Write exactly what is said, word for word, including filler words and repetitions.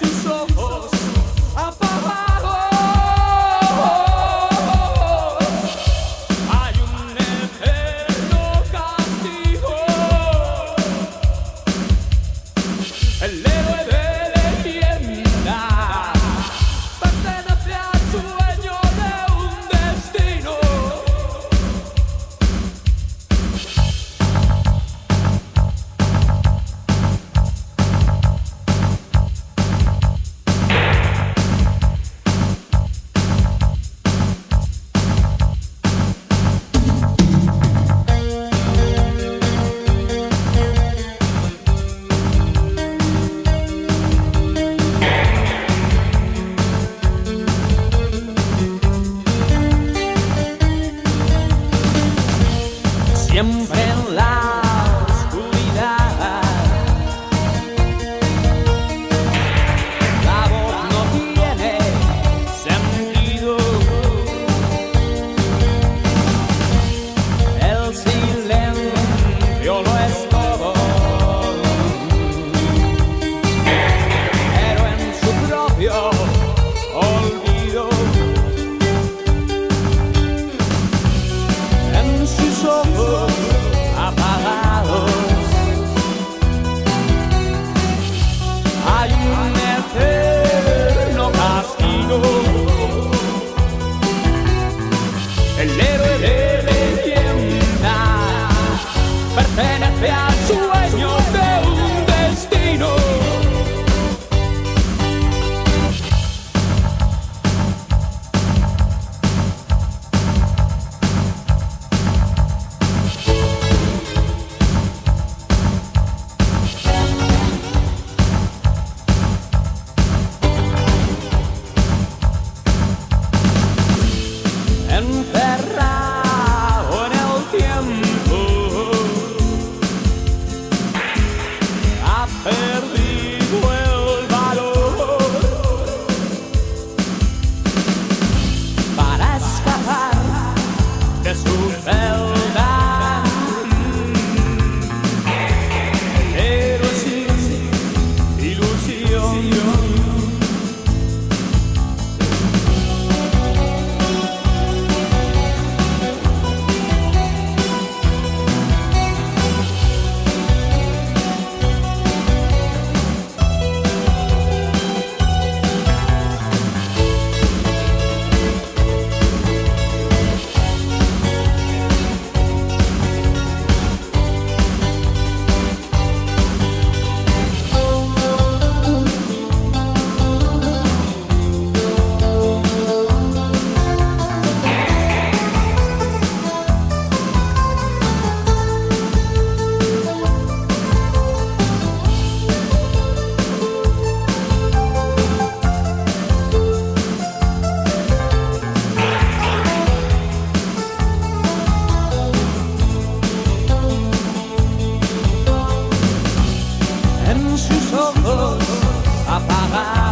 sus ojos apagados hay un eterno castigo. El héroe de leyenda pertenece al sueño de un destino. Siempre en la oscuridad, la voz no tiene sentido. El silencio lo es todo, pero en su propio olvido, en sus ojos apagados hay un eterno castigo. El héroe de leyenda pertenece al sueño de un destino. Encerrado en el tiempo, ha perdido el valor para escapar de su celda, pero sin ilusión. En sus ojos apagados